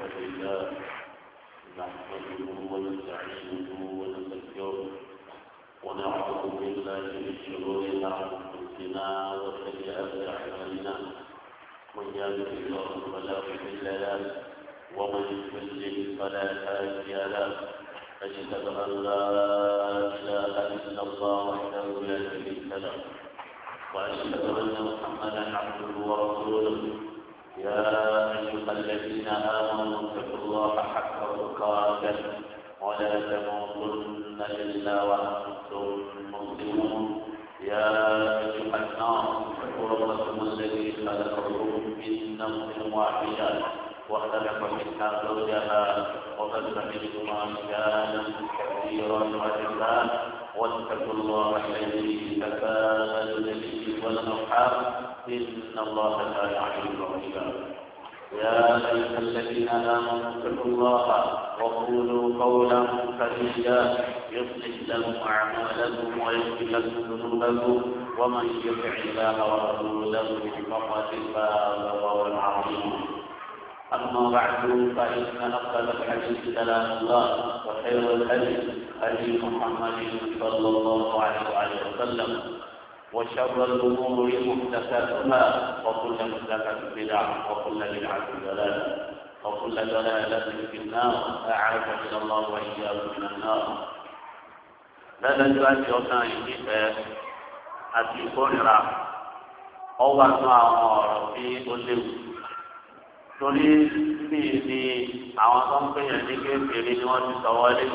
لله نحمده ونستعينه ونستغفره ونعوذ بالله من شرور انفسنا وسيئات اعمالنا من يهده الله فلا مضل له ومن يضلل فلا هادي له أشهد أن لا إله إلا الله وحده لا شريك له وأشهد أن محمدا عبده ورسوله يا أيها الذين آمنوا اتقوا الله حق تقاته ولا تموتن إلا وأنتم مسلمون يا أيها الناس اتقوا ربكم الذي خلقكم من نفس واحدة وخلق منها زوجها وبث منهما رجالا كثيرا ونساء واتقوا الله الذي تساءلون به والأرحام إن الله كان عليكم رقيبا يا أيها الذين آمنوا اتقوا الله وقولوا قولا سديدا يصلح لكم أعمالكم ويغفر لكم ذنوبكم ومن يطع الله ورسوله فقد فاز فوزا عظيما أما بعد فإن أفضل الحديث كلام الله وخير الهدي هدي محمد صلى الله عليه وسلم وشر الأمور محدثاتها وكل محدثة بدعة وكل بدعة ضلالة وكل ضلالة في النار أعاذنا الله وإياكم من النار. لذا جاءت يوم يجيب أتي كونرا أو أسمع في كل torí bí ibi àwọn tó ń pèyàn ní kékeré ni wọ́n ti sọ wọlé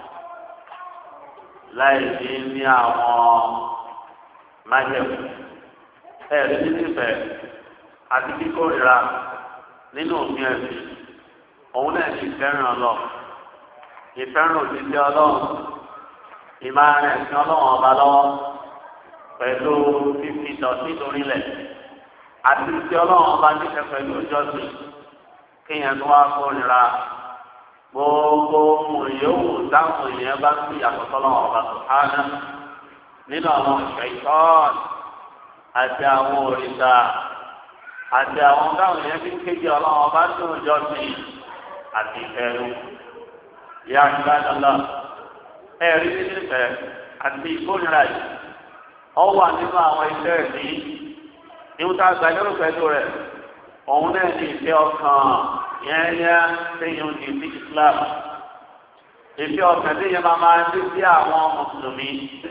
láì ní àwọn májẹ̀mú ẹ̀rí nífẹ̀ẹ́ àti kíkórìíra nínú òfin ẹ̀sìn òun náà ti fẹ́ràn lọ ìfẹ́ràn òṣìṣẹ́ ọlọ́run ìmáàrin ẹ̀sìn ọlọ́run ọba lọ́wọ́ pẹ̀lú fífi dọ̀tí lórílẹ̀ àti ìṣẹ́ ọlọ́run ọba nífẹ̀ẹ́ pẹ̀lú ìjọsìn kéèyàn tó wá kórìíra gbogbo ohun yòówù táwọn èèyàn bá ń fi àkọsọ́ lọ́wọ́ ọba sùhánà nínú àwọn ìṣẹ̀tọ́n àti àwọn òrìṣà àti àwọn táwọn èèyàn fi ń kéde ọlọ́run ọba tó ń jọ sí àti ìfẹ́rù ìyá ìgbàdàlá ẹ̀rí nífẹ̀ẹ́ àti ìkórìíra yìí ọ wà nínú àwọn iṣẹ́ ẹ̀mí ìwúta àgbàlérò pẹ̀lú rẹ̀ òun náà ní ìfẹ́ ọkàn yẹ́nyẹ́ téèyàn ní sí Islam ìfẹ́ ọkàn téèyàn máa ń dé sí àwọn mùsùlùmí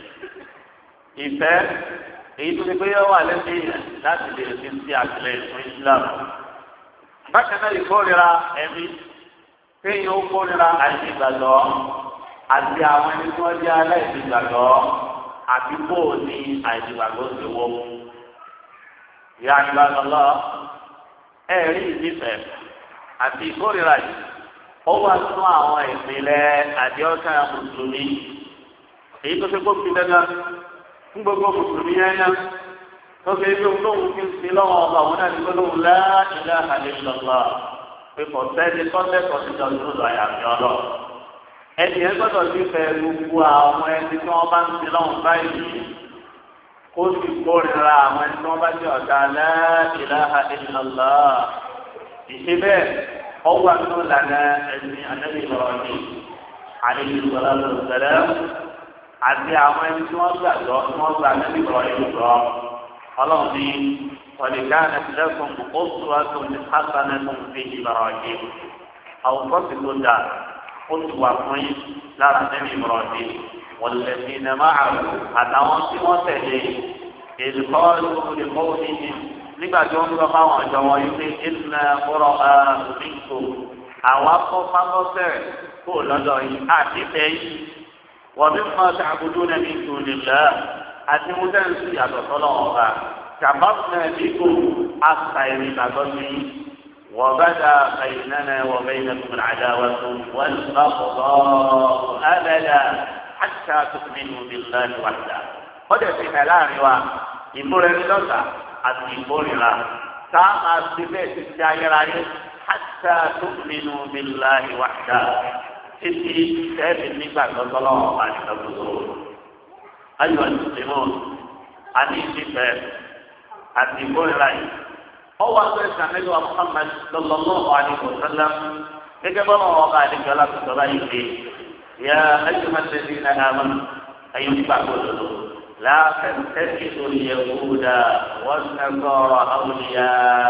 ìfẹ́ èyí tó ní pé yóò wà lẹ́sìn yẹn láti lè fi sí àtìlẹ́yìn fún Islam bákan náà ìkórira ẹ̀mí téèyàn ó kórira àìsí ìgbàgbọ́ àti àwọn ẹni tí wọ́n jẹ́ aláìsí ìgbàgbọ́ àti bó ní àìsí ìgbàgbọ́ ti wọ́ ìyá ìgbàgbọ́ ẹ̀rí ìdífẹ̀ àti ìkórìíra yìí ó wà nínú àwọn ìpìlẹ̀ àdéhùn mùsùlùmí èyí tó ṣe kó fi dandan fún gbogbo mùsùlùmí yẹn tó ṣe ibi olóhùn kí n sí lọ́wọ́ ọba òun náà ní gbólóhùn la ilaha illallah pé kò sẹ́ni kọ́ńtẹ́kọ̀ọ́ ti jọ lóṣù àyàfi ọlọ́ ẹni yẹn gbọ́dọ̀ ti fẹ́ gbogbo àwọn ẹni tí wọ́n bá ń sí lọ́wọ́ báyìí kó sì kórìíra àwọn ẹni tí wọ́n bá jẹ́ ọ̀dà la ilaha illallah ìṣe bẹ́ẹ̀ ọwọ́ àti ìlànà ẹ̀sìn ànábì Ibrahim alayhi salatu wassalam àti àwọn ẹni tí wọ́n gbàgbọ́ tí wọ́n gba ànábì Ibrahim lọ ọlọ́run ní ọ̀lẹ́gá ẹ̀sìlẹ́kùn uswatun hasanatun fi Ibrahim àwùjọ ti tó dà ó ti wà fún yín lára ànábì Ibrahim والذين معه àtàwọn tí wọ́n tẹ̀lé ìdíkọ́lù ìkọ́wé nígbà tí wọ́n sọ fáwọn ọ̀jọ̀ wọn yìí pé ìdùnnà kúrọ̀ àbíkò àwọn akọ́fáfọ́fẹ́ kó lọ́dọ̀ yìí àti fẹ́yì wọ́n bí wọ́n ti àbúdó náà ní ìtòlélẹ́ àti wọ́n tẹ̀ ń sí ìyàtọ̀ sọ́lọ́ ọ̀gá ṣàbáfẹ́ àbíkò àṣà ìrìn ìgbàgbọ́ sí wọ́n bá dà bẹ̀yìnánà wọ́n bẹ̀yìnánà àdáwà tó wọ́n bá kọ̀ حتى تؤمنوا بالله وحده ọdẹ ti fẹ́ láàrin wa ìmúra ẹni lọ́tà àti ìmúrira tá a máa ti bẹ́ẹ̀ ti ti ayérayé حتى تؤمنوا بالله وحده títí sẹ́ẹ̀bì nígbà lọ́tọ́lọ́ àti lọ́tọ́lọ́ ayọ̀ ìmọ̀ àti ìfẹ́ àti ìmúrira yìí ọwọ́ àgbẹ̀ sàmẹ́lú Muhammad sallallahu alaihi wasallam gẹ́gẹ́ bọ́lá wọn bá àdéjọ́ alákòóso báyìí pé yá ayélujára náà àmọ́ ayé nígbà gbọdọ̀ láàfẹ̀tẹ̀sí lórí ẹ̀kúdà wọ́n sẹ́kọ̀ọ́ àwòlíyá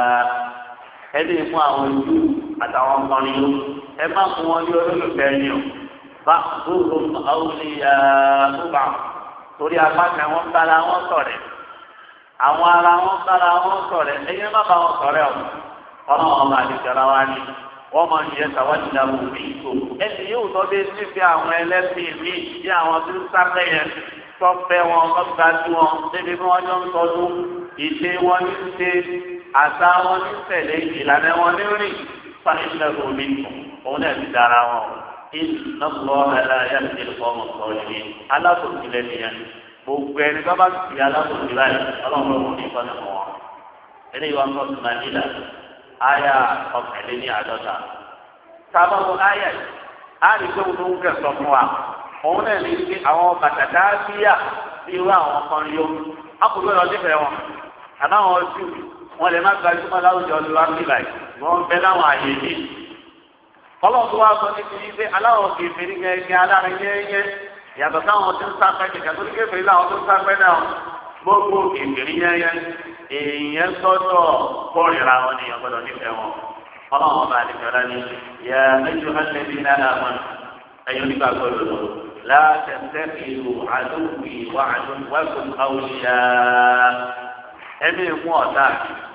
ẹni fún àwọn ojú àtàwọn ọkùnrin ló ẹ má fún wọn ní olólùfẹ́ ni o bá gbogbo àwòlíyá tó bá torí apákan wọn bára wọn ṣọ̀rẹ́ àwọn ara wọn bára wọn ṣọ̀rẹ́ ẹ̀yẹ má bá wọn ṣọ̀rẹ́ o ọlọ́run ọba àdìgbàlá wa ni wọ́n máa ń yẹ sàwádìí dàbò bí ìtò ẹni yóò tọ́ dé síbi àwọn ẹlẹ́sìn mi bí àwọn tó ń sáfẹ́ yẹn tọ́fẹ́ wọn lọ́gbàdú wọn débi bí wọ́n jọ ń tọ́jú ìṣe wọn ní ṣe àṣà wọn ní tẹ̀lé ìlànà wọn ní rìn fáìlẹ́gùn mi òun náà ti dára wọn ìnáwó aláya ti lọ́ ọmọ sọ̀rọ̀ yìí alábòsílẹ̀ nìyẹn gbogbo ẹni bá bá fi alábòsílẹ̀ báyìí ọlọ́run ló ní ìfọ́nà wọn eléyìí wọn kọ́ sùnmọ́ nílà áyà ọ̀kẹ́lẹ́ ní àádọ́ta sábà wọn áyà yìí á rí pé wọn ń kẹsọ̀ fún wa òun náà ní pé àwọn bàtàkà bíyà bí irú àwọn kan yó akùnrin lọ síbẹ̀ wọn àbáwọn ojú wọn lè má gbajúmọ̀ láwùjọ lu áfíríkà yìí wọn bẹ láwọn àyè yìí ọlọ́run tó wá sọ níbi yìí pé aláwọ̀ kìfìrí gẹ́gẹ́ alárin yẹ́yẹ́ yàtọ̀ sáwọn tó ń sáfẹ́ kìkà tó ní kéfìrí láwọn tó ń sáfẹ́ náà gbogbo kìfìrí yẹ́yẹ́ èèyàn gbọ́dọ̀ kórìíra wọn ni ọgbọ́dọ̀ nífẹ̀ẹ́ wọn ọlọ́run ọba àdìgbọ́lá ni yà ẹjọ́ alẹ́bí náà wọn ẹ̀yọ́ nígbà gbọ́dọ̀ lọ látẹ̀sẹ̀kìlù àdúgbì wà àdúgbàkùn àwùjá ẹ̀mí mú ọ̀tá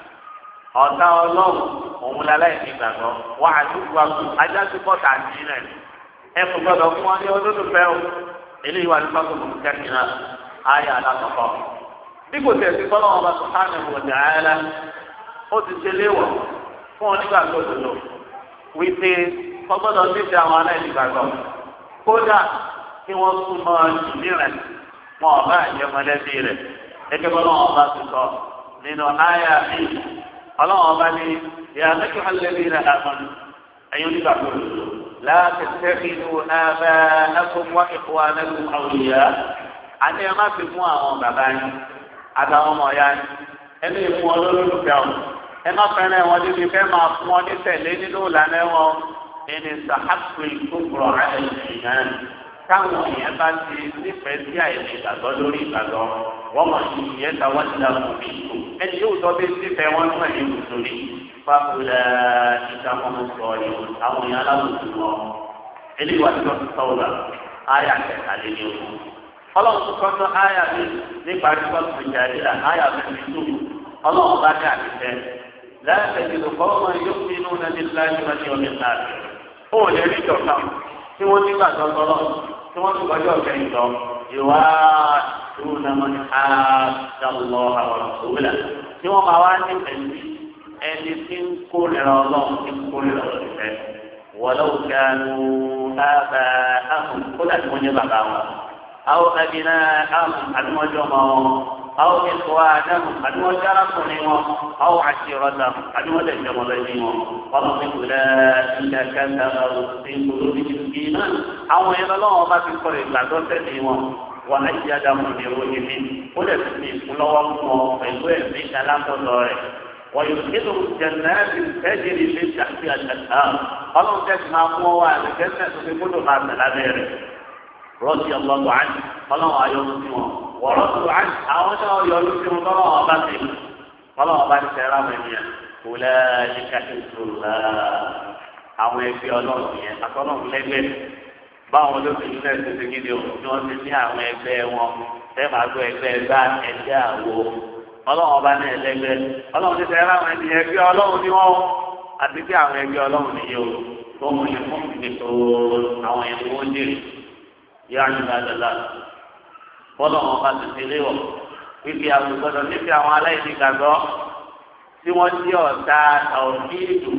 ọlọ́run òun láláì ní gbàgbọ́ wà àdúgbàkùn ajásùpọ̀tà nílẹ̀ ẹ kò gbọ́dọ̀ fún wọn ní olólùfẹ́ o eléyìí wà nípa tó kùn kẹ́kìnà ayé alákọ̀ọ́kọ́ bí kò tẹ̀sí fọlọ́ wọn bá tó hánà wọ̀dà ayára ó ti ṣe léwọ̀ fún wọn nígbà tó lò wípé kọ́gbọ́dọ̀ níbi àwọn aláìní gbàgbọ́ kódà kí wọ́n súnmọ́ ìdí rẹ̀ wọn ọ̀bá àjẹ mọ́lẹ́bí rẹ̀ gẹ́gẹ́ bọ́lá wọn bá ti sọ nínú àyà mi ọlọ́wọ́n bá ní ìyá mẹ́kì hàlẹ́bí rẹ̀ àmọ́ni ẹ̀yin onígbà tó lò láti tẹ́kìlú abẹ́ ẹkùn wá ìkọ́ anẹ́kùn àwòyá àti ẹ má fi fún àwọn bàbá yín àtàwọn ọmọ ya yín ẹni ìfún ọlọ́lọ́lùfẹ́ ọ ẹ má fẹ́ràn wọn níbi fẹ́ máa fún ọ ní tẹ̀lé nínú ìlànà wọn ẹni sàhásù ìkókòrò àìsàn táwọn èèyàn bá ti nífẹ̀ẹ́ sí àìsàn ìgbàgbọ́ lórí ìgbàgbọ́ wọ́n mọ̀ sí ìyẹn táwọn ti dà fún mi kù ẹni yóò tọ́ bí nífẹ̀ẹ́ wọn náà ní ìwòsàn fáfúlẹ̀ ìṣàkóso sọ̀rọ̀ àwọn èèyàn aláwòsàn wọn eléyìí wà tó sọ̀rọ̀ ayà kẹtàlélẹ́ òkú ọlọ́run tó kọ́ńtọ́ ayà mi nípa ìṣọ́ọ̀tù ìjàdílà ayà mi tó ọlọ́run bá dé àtìfẹ́ láti ìdòkọ́ ọmọ yóò fi inú nàbí láti wájú ọmọ ìlà rẹ̀ ó lè rí ìjọba tí wọ́n nígbà tó tọ́lọ́ tí wọ́n ti gbọ́dọ̀ kẹ́yìn lọ ìwà ìwúnamọ́ ní àdàlọ́ àwọn òwúlà tí wọ́n máa wá ní ẹni tí ń kórìíra ọlọ́run tí ń kórìíra ọ̀rẹ́ wọ́lọ́wọ́ kánú ábà áhùn kó láti wọ́n yẹ bàbá wọn. àwọn ẹbìnà áhùn àdúmọ́jọ́ mọ́ wọn àwọn ìṣòwò àdáhùn àdúmọ́jọ́ arákùnrin wọn àwọn àṣìrọ̀dà àdúmọ́jọ́ ìjọmọlẹ́bí wọn wọ́n fi kúlẹ̀ ilẹ̀ kẹta ọ̀sìn olórí ìbí náà àwọn ẹ̀rọ lọ́wọ́ bá ti kọ́ ìgbàgbọ́ sẹ́ni wọn wọ́n á ṣe àdàmú ní orí mi ó lè fi ìfúnlọ́wọ́ fún ọ pẹ̀lú ẹ̀mí alákọ̀ọ́lọ́ rẹ̀ ويدخله جنات تجري من تحتها الانهار قالوا تسمع قوة الجنة في كل ما تلابير رضي الله عنه قالوا أيضا ورضوا عنه أولا يرسل الله بطل قالوا أبان سيرام أولئك حزب الله àwọn ẹgbẹ́ ọlọ́run yẹn àtọ́lọ́run lẹ́gbẹ́ báwọn olóṣèlú náà ti ṣe gidi o ni wọ́n ti ní àwọn ẹgbẹ́ wọn fẹ́ẹ́ máa gbọ́ ẹgbẹ́ gbá ẹgbẹ́ àwo ọlọ́run ọba náà ẹlẹ́gbẹ́ ọlọ́run ti tẹ̀lé àwọn ẹni ẹgbẹ́ ọlọ́run ni wọ́n àti bí àwọn ẹgbẹ́ ọlọ́run ni yóò tó mú ní fún ìdìbò àwọn ẹni wọ́n jèrè yá ní ìbádọ́lá ọlọ́run ọba ti tẹ̀lé wọ̀ fífi àwọn gbọdọ̀ nífi àwọn aláìní gbàgbọ́ tí wọ́n jí ọ̀tá ọ̀fíìdù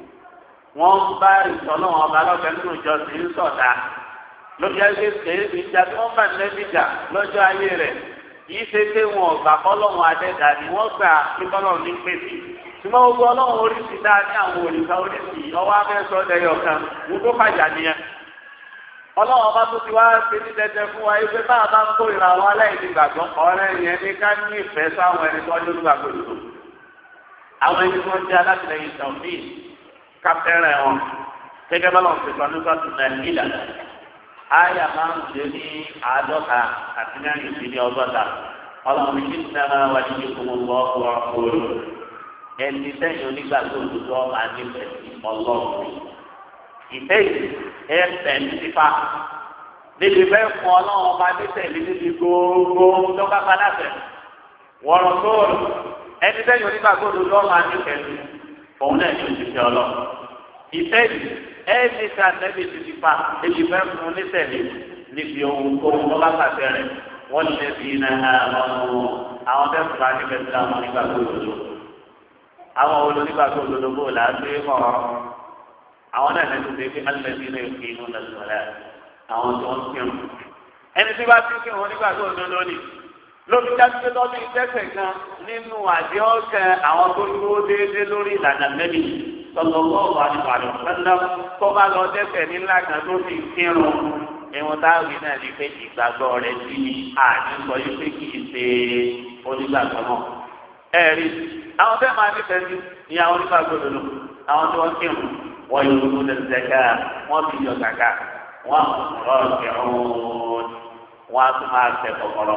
wọ́n bá ìtọ́lọ́run ọba lọ́fẹ̀ẹ́ nínú ìjọ sí ń sọ̀tá lójú ayé kéèké ìjà tí wọ́n bá nẹ́bíjà lọ́jọ́ ayé rẹ̀ yìí ṣe pé wọn ọgbà kọlọ́run adẹ́gà ni wọ́n gbà pé kọlọ́run ní pèsè ṣùgbọ́n gbogbo ọlọ́run oríṣi dáa ní àwọn òrìṣà oríṣi ọwọ́ abẹ́sọ ọdẹyọ kan wọ́n tó fàjà nìyẹn ọlọ́run ọba tó ti wá ṣe ní dẹdẹ fún wa ẹgbẹ́ bá a bá ń kó ìra àwọn aláìní gbàgbọ́ ọ̀rẹ́ yẹn ní ká ní ìfẹ́ sáwọn ẹni tó lórí gbàgbọ́ ìlú àwọn ẹni tó ń jẹ́ alátìlẹyìn tọ̀fíì ká fẹ́rẹ̀ wọn gẹ́gẹ́ bá lọ́n ti sọ nípa tó Nàìjíríà àyà máa ń ṣe ní 50 àti 60 ọlọ́run ní sinimá wà ní ìkómọ lọ́wọ́ ọ̀rọ̀ ẹni sẹ́yìn onígbàgbọ́ òdodo ọmọ àníbẹ̀ ọlọ́run ìfẹ́ yìí ẹ̀fẹ̀ nípa níbi bẹ́ẹ̀ fún ọlọ́run ọba nítẹ̀lé níbi gbogbo lọ́gbà padàfẹ́ wọ̀rọ̀ tóòrò ẹni sẹ́yìn onígbàgbọ́ òdodo ọmọ àníbẹ̀ òun náà ní òṣìṣẹ́ ọlọ́run ìfẹ́ yìí ẹni sẹ́ àtẹ́bí ti ti pa níbi bẹ́ẹ̀ fún nítẹ̀lé níbi ohun lọ́gbà pàṣẹ rẹ̀ wọ́n lè fi iná àwọn bẹ́ẹ̀ fún àníbẹ̀ sí àwọn onígbàgbọ́ òdodo àwọn olùnígbàgbọ́ òdodo bò láti mọ̀ àwọn náà lẹ́nu tó fi alẹ́bí lè fi inú lẹ́sọ̀rọ̀ àwọn tó ń kírun ẹni tí bá fi kírun onígbàgbọ́ òdodo ni lóbi dájú lọ́dún ìtẹ́sẹ̀ kan nínú àdéhùn àwọn tó dúró déédéé lórí ìlànà mẹ́bí sọlọ́wọ́ àdìpàdé pẹ́lú tó bá lọ dẹ́sẹ̀ nílá kan tó fi kírun ìwọ̀n táwí náà ní pé ìgbàgbọ́ rẹ̀ sí àdìsọ yìí pé kì í ṣe onígbàgbọ́ náà ẹ̀rí àwọn fẹ́ máa nífẹ̀ẹ́ sí ní àwọn onígbàgbọ́ òdodo àwọn tí wọ́n kírun wọ́n yóò lò lè zẹ́ká wọ́n fi yọ kàkà wọ́n rọ̀ọ̀kẹ́ wọ́n á tún máa tẹ̀ kọ̀kọ̀rọ̀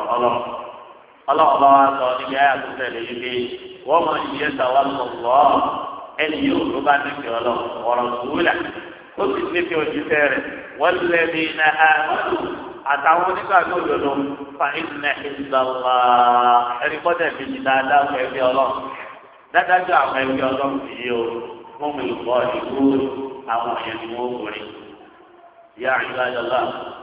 ọlọ́run bá wa sọ níbi ayé àtúntẹ̀ lè yí pé wọ́n mọ ìyẹ́ sàwọn lọ́wọ́ ẹni yóò tó bá nífẹ̀ẹ́ ọlọ́run ọ̀rọ̀ sùúlà ó sì nífẹ̀ẹ́ òjíṣẹ́ rẹ̀ wọ́n lé ní iná àtàwọn onígbàgbọ́ òdodo fa iná ìgbàlá ẹni kọ́tẹ̀ fi ti dáadáa fún ẹgbẹ́ ọlọ́run dádájọ́ àwọn ẹgbẹ́ ọlọ́run yìí o wọ́n mú ìbọ̀ ìlú àwọn èèyàn ni wọ́n wọlé. ìyá àyùbá yọlá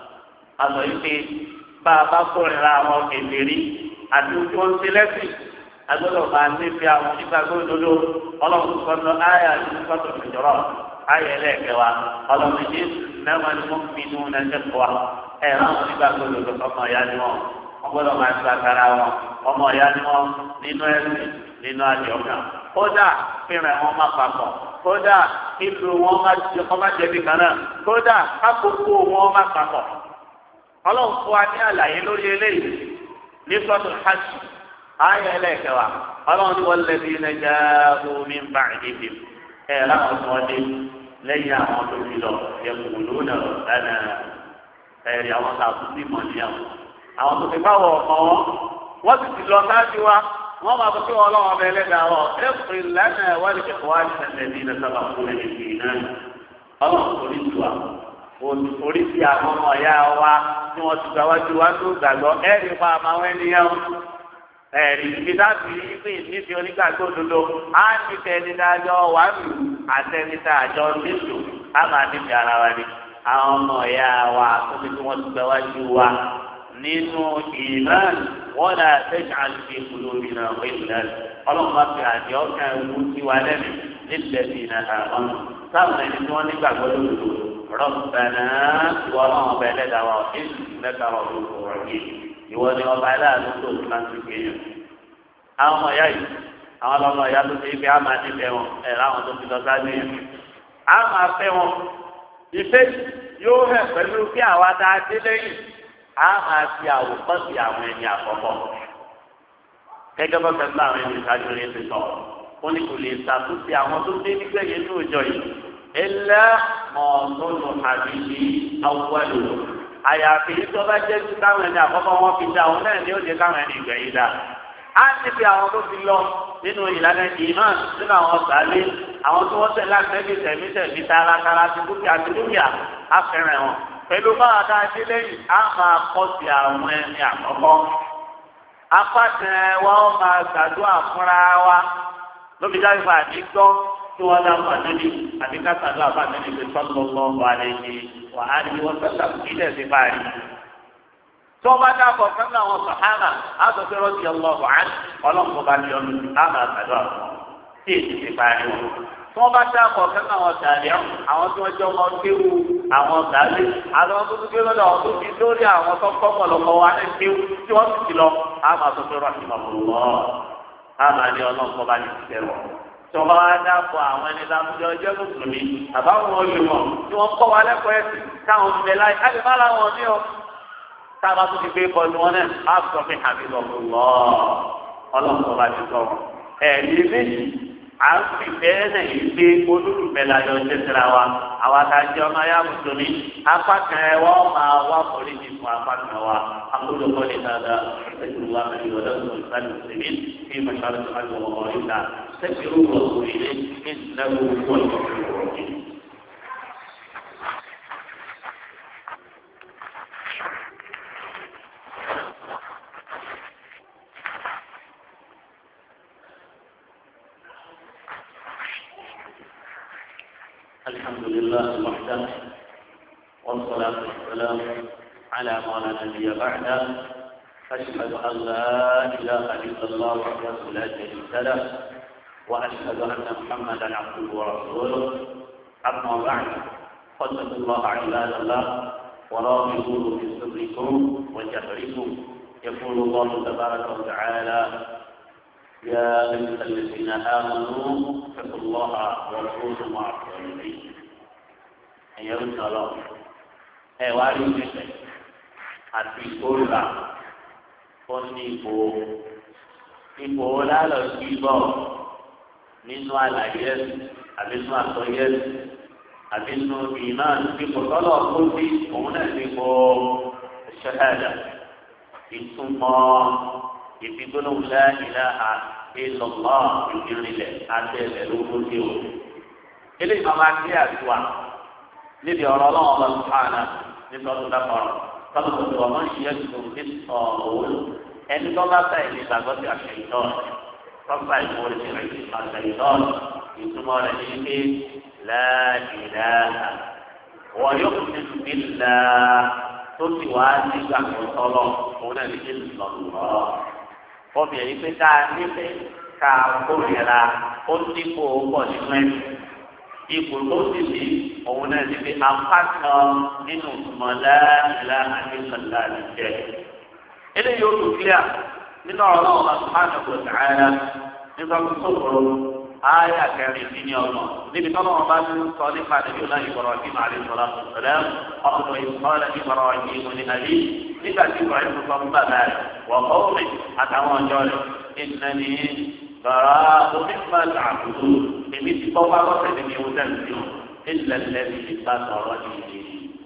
a sọ yìí pé bá a bá kórìíra àwọn kékeré àti tí wọ́n ń ṣe lẹ́sìn agbọ́dọ̀ máa nífẹ̀ẹ́ àwọn onígbàgbọ́ òdodo ọlọ́run sọ́nà ayé àti sọ́tò ìjọba ayé ẹlẹ́ẹ̀kẹwàá ọlọ́run ní mẹ́wàá ni wọ́n fi inú ẹ̀ṣẹ̀kọ́ ẹ̀rọ àwọn onígbàgbọ́ òdodo ọmọ ìyá ni wọ́n gbọ́dọ̀ máa gba kára wọn ọmọ ìyá ni wọ́n nínú ẹ̀sìn nínú àjọkàn kódà fìrẹ̀ wọn má papọ̀ kódà ìlú wọn má jẹ̀bi kan náà kódà kákòókò wọn má papọ̀ ọlọ́run fún wa ní àlàyé lórí eléyìí ní sọ́tò hajj ayé ẹlẹ́ẹ̀kẹwàá ọlọ́run ní wọ́n lẹ́bi ẹ̀jẹ̀ omi ń bá ìdíje ẹ̀ láwọn tó wọ́n dé lẹ́yìn àwọn tó ti lọ ẹ̀kú lónà lánà ẹ̀rí àwọn tààtú sí mọ̀ níyàwó àwọn tó ti bá wọ ọkọ wọn sì ti lọ sáájú wa wọn máa fi wọn lọ́wọ́ ọbẹ̀ ẹlẹ́dàá wọ ẹ̀kú lánà wọ́n lè kẹ́kọ̀ọ́ wá ní ẹ̀lẹ́bí ní sábà fún ẹ̀yìn náà ọlọ́run kò ní tù wá oríṣi àwọn ọmọ ọ̀yá wa tí wọ́n ti gbà wájú wá tó gbàgbọ́ ẹ̀rí pa àmàwọn ènìyàn ẹ̀rí ibi láti ibi níbi onígbàgbọ́ òdodo á nífẹ̀ẹ́ ẹni dájọ́ wà lù àtẹnitá àjọ nílò á máa nífẹ̀ẹ́ ara wa ni àwọn ọmọ ọ̀yá wa tó fi tí wọ́n ti gbà wájú wa nínú ìmán wọn là tẹ̀sán àti ìkùlómi náà wọ́n ìlànà ọlọ́run bá fi àjọ kan wú sí wa lẹ́nu nílẹ̀ sí iná àwọn sáwọn ẹni tí wọ́n nígbàgbọ́ lódodo ربنا ورب بلد وإنك رؤوف رحيم ìwọ́ni ọba aláàánú tó ti máa ń tún kéèyàn. àwọn ọmọ ìyá yìí àwọn ọmọ ìyá tó ti fi á máa nífẹ̀ẹ́ wọn ẹ̀rọ àwọn tó ti lọ sáré yẹn. á máa fẹ́ wọn ìfẹ́ yóò hẹ̀ pẹ̀lú kí àwa tá a dé lẹ́yìn á máa fi àwòkọ́ sí àwọn ẹni àkọ́kọ́. gẹ́gẹ́ bọ́ fẹ́ bá àwọn ẹni ìsájú rẹ̀ ti sọ ó ní kò lè ṣàtúnṣe àwọn tó dé nígbẹ̀yẹ ní òòjọ́ yìí. ilẹ̀ mọ̀ọ́tòlù àbíyí awọ́lù àyàfi tó bá jẹ́ kí káwọn ẹni àkọ́kọ́ wọn fi dá àwọn náà ní ó jẹ́ káwọn ẹni ìgbẹ̀yìn dá. á níbi àwọn tó fi lọ nínú ìlànà ìmọ̀ nínú àwọn sàlẹ̀ àwọn tí wọ́n tẹ̀lé àtẹ́bí tẹ̀mí taratara ti dúkìá á fẹ́ràn wọn. pẹ̀lú báwa dá a dé lẹ́yìn á máa kọ́ sí àwọn ẹni àkọ́kọ́. apákan wọn máa gbàdúrà fúnra wa lóbi jáde fún àdígbọ́ tí wọ́n dá fún àdébí àti kásádó àbájáde pé sallallahu alaihi wa alihi wa sallam ilẹ̀ ti báyìí. tí wọ́n bá dábọ̀ fún àwọn sàhábà àtọ̀fẹ́ rọ́ọ̀tì ọlọ́ọ̀bù àti ọlọ́ọ̀bù bá ní ọdún àmà àgbàdo àwọn tí èsì ti báyìí wọn. tí wọ́n bá dábọ̀ fún àwọn sàlẹ̀ àwọn tí wọ́n jọ ọmọ kéwu àwọn sàlẹ̀ àwọn tó gbé lọ́dọ̀ àwọn tó fi lórí àwọn tó kọ́ pọ̀lọpọ̀ wa ní kéwu tí wọ́n sì ti lọ àmà àtọ̀fẹ́ rọ́ọ̀tì tọ́ba wa dáàbò àwọn ẹni lábújọ ọjọ́ mùsùlùmí àbáwọn olùmọ̀ tí wọ́n kọ́ wa lẹ́kọ̀ọ́ ẹ̀sìn táwọn ti bẹ̀ láì láti má láwọn ní ọ. tába tó ti gbé bọ́ọ̀lù wọn náà á sọ pé àbí lọ́kùn lọ́ ọlọ́kùn bá ti sọ wọn. ẹ̀ẹ́dì méjì à ń fi bẹ́ẹ̀ náà yìí gbé olólùfẹ́ láyọ̀ jẹ́sẹ̀ra wa àwa tá a jẹ́ ọmọ ayé àmùsùlùmí apá kan ẹ̀ wọ́n máa wá foríjì fún apá kan wa akóló kọ́lé dáadáa ṣẹ́kùrú wa kàdé ọ̀dọ́gbọ̀n ìsàlù sèmi fi mọ̀ṣálù àjọ ọ̀rọ̀ ìta ṣẹ́kùrú wọ̀ òrìlé ìnáwó wọ̀ ìwọ̀n. الحمد لله وحده والصلاة والسلام على ما لا نبي بعده أشهد أن لا إله إلا الله وحده لا شريك له وأشهد أن محمدا عبده ورسوله أما بعد فاتقوا الله عباد الله وراقبوه في سركم وجهركم يقول الله تبارك وتعالى يا أيها الذين آمنوا اتقوا الله وكونوا مع الصالحين ẹ̀yẹ́ ń sọ̀rọ̀ ẹ̀ wá rí ìgbésẹ̀ àti ìkórìíra ó ní ipò lálọ́ sí bọ̀ nínú àlàyé àbí nínú àtọ́yé àbí nínú ìná ipò tọ́lọ̀ kó sí òun náà ní ipò ṣẹ́hẹ́dà ìtumọ̀ ìfigbónáwó láìláha ìlọ́lá ìdírinlẹ̀ àtẹ̀lẹ̀ lóko tí o. eléyìí máa ń gbé àdúrà níbi ọ̀rọ̀ ọlọ́run ọba sùpáànà nípa ọdún dákọ̀rọ̀ tọ́lọ́dún tó ọmọ ìṣẹ́ tuntun ní ọ̀hún ẹni tó bá bá ìlú ìgbàgbọ́ sí àṣeyìtọ́ tọ́gbà ìmúrí sí àṣeyìtọ́ ìtumọ̀ rẹ̀ ní pé láìláha wọ́n yóò fi tùbí là tó ti wá nígbà tó tọ́lọ̀ òun náà ní ìlọ́lọ́ ọbẹ̀ yìí pé ká nífẹ̀ẹ́ ká kórìíra ó dípò pọ̀ nínú ẹ̀ ipò tó sì ní òun náà ti fi apákan nínú mọ̀lá ìlà àdéhùnsọ̀lá àdìjẹ́. eléyìí ó tó kílíà nínú ọ̀rọ̀ náà wọn máa ń sọ̀rọ̀ sàárà nígbà tó sọ̀rọ̀ ayé àkẹrin sí ní ọ̀nà níbi tí wọn bá ń sọ nípa níbi ọ̀nà ìbọ̀rọ̀ sí màálí sọ̀rọ̀ sọ̀rọ̀ ọkùnrin ìfọ̀rọ̀ ìbọ̀rọ̀ yìí mo ní àlè nígbà tí ìbọ̀rọ̀ ìfọ̀rọ̀ sọ fún bàbá rẹ̀ wọ́n kọ́ omi àtàwọn ọjọ́ rẹ̀ ìnáni bàrà omi máa tà àbùkù èmi ti kọ́ wá lọ́sẹ̀ níbi ìwé tẹ̀sí o ìlẹ̀ lẹ́bi ìgbà sọ̀rọ̀ nìyí.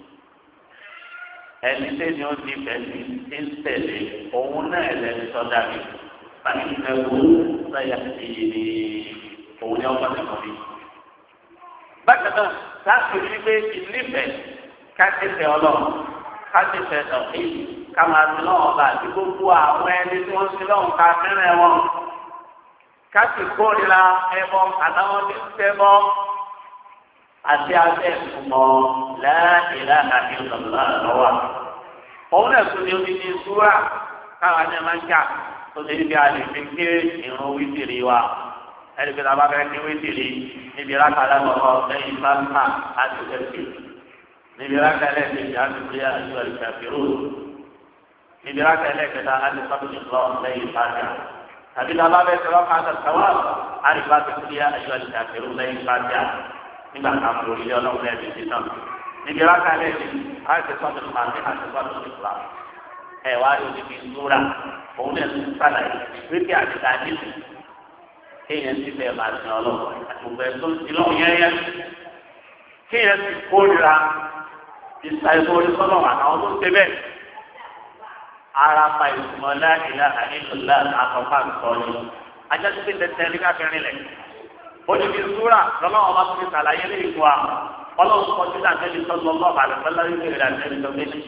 ẹni tẹ́ni ó ti fẹ́ sí ń tẹ̀lé òun náà lẹ́ni sọ́dá mi báyìí mẹ́wò sáyà sí ni òun ni ọgbà tẹ̀ kọ́ni. bákan náà láti rí pé ìlífẹ̀ káṣíṣẹ́ ọlọ́run káṣíṣẹ́ tọ̀kì ká máa ti lọ́wọ́ bá àti gbogbo àwọn ẹni tí wọ́n ti lọ́wọ́ ká fẹ́rẹ̀ wọn káṣí kórìíra ẹbọ àtàwọn tí ń tẹ́bọ àti abẹ́ ìfúnmọ́ láìláha ìlọ́lá lọ́wọ́. òun náà tún ní omi ní súrà káwa ní ẹ máa ń jà tó ṣe níbi àlè fi ké ìrún wítìrì wa ẹni pé tábà fẹ́ kí wítìrì níbi rákàlà lọ́kọ́ lẹ́yìn sáńtà àti ẹ̀sìn níbi rákàlà ẹ̀sìn àti ìpínlẹ̀ àti ìṣàfihàn níbi rákàlà ẹ̀kẹta àti sábìlì lẹ́yìn sáńtà tàbí tábà fẹ́ sọ̀rọ̀ káàtà sáwà àti ìpínlẹ̀ àti ìṣàfihàn lẹ́yìn sáńtà nígbà tá a mú orí ọlọ́run lẹ́yìn ti tán níbi rákàlà ẹ̀sìn àti sábìlì àti sábìlì ẹ̀ wá yóò ti fi súra òun náà tún sàlàyé wípé àtìká níbi kéèyàn ti bẹ̀rẹ̀ máa sin ọlọ́run àtùgbẹ́ tó ti lọ́wọ́ yẹ́yẹ́ kéèyàn ti kórira ìsàìsọ orísọ́lọ́ àtàwọn tó ṣe bẹ́ẹ̀ ara pa ìsúnmọ́ láìlá àìlùlá àkọ́kọ́ àtọ́ ni ajá tó ti tẹ̀sẹ̀ ní káfíńrin lẹ̀ olùbí súra lọ́lọ́wọ́ bá tún sàlàyé lé ìfọ̀ à ọlọ́run kọ́ sí àtẹ́lẹ́ sọ́lọ́ lọ́ọ̀bà àlùfẹ́lá ìgbèrè àtẹ́lẹ́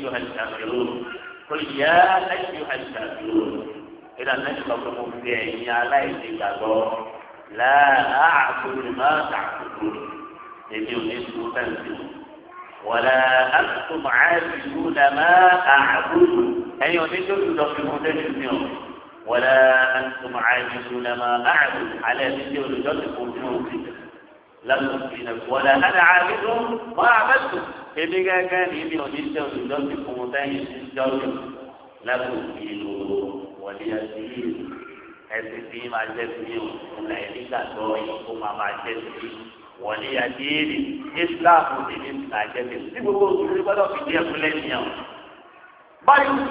قل يا أيها الكافرون إلى النبي صلى الله عليه وسلم لا يتقبل لا أعبد ما تعبدون يجب تنزل ولا أنتم عابدون ما أعبد أي يجب تنزل ولا أنتم عابدون ما أعبد على ذكر تنزل لكم دينكم ولا أنا عابد ما عبدتم ebi gẹ́gẹ́ ní ibi oníṣẹ́ olùdókè fún un lẹ́yìn ìjọba lẹ́kùn ìlú wọlé ẹsẹ̀ ẹsẹ̀ tí máa jẹ́ sí ọ̀nà ìdígbàgbọ́ ìkó máa jẹ́ sí wọlé ẹsẹ̀ islam ti ní máa jẹ́ sí tí gbogbo òṣèlú gbọ́dọ̀ fi díẹ̀ fún lẹ́yìn ọ̀. báyọ̀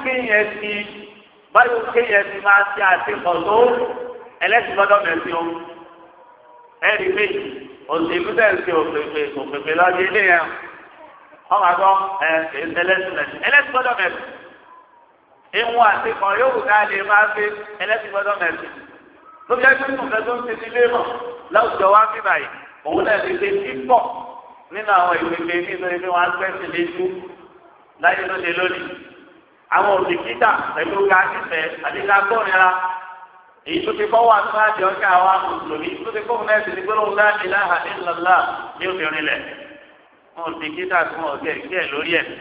kéèyàn ti máa ṣe àtìkọ̀ tó ẹlẹ́sìn gbọ́dọ̀ mẹ́sìn o ẹ̀rí méjì òṣèlú dẹ̀ ṣe òpèpè lọ́dún ilé yẹn wọ́n máa gbọ́ ẹlẹ́sìn gbọ́dọ̀ mẹ́sì ìwọ̀n àti kan yóò wù ká lè máa gbé ẹlẹ́sìn gbọ́dọ̀ mẹ́sì tó bí ẹgbẹ́ tó ń fẹ́ tó ń ṣe nílé mọ̀ láwùjọ wa ń bí báyìí òun náà lè ṣe pípọ̀ nínú àwọn ìwé nítorí pé wọ́n á gbẹ́sì léjú láyé lóde lónìí àwọn òbíkítà pẹ̀lú ká nífẹ̀ẹ́ àti ká kórìíra èyí tó ti kọ́ wà tó láti ọjà àwa mùsùlùmí tó ti kọ́ mẹ́sì ní gbọ́dọ̀ la ilaha illallah ní obìnrin lẹ̀ wọn òbíkítà fún ọ̀gẹ́ ìgbẹ́ lórí ẹ̀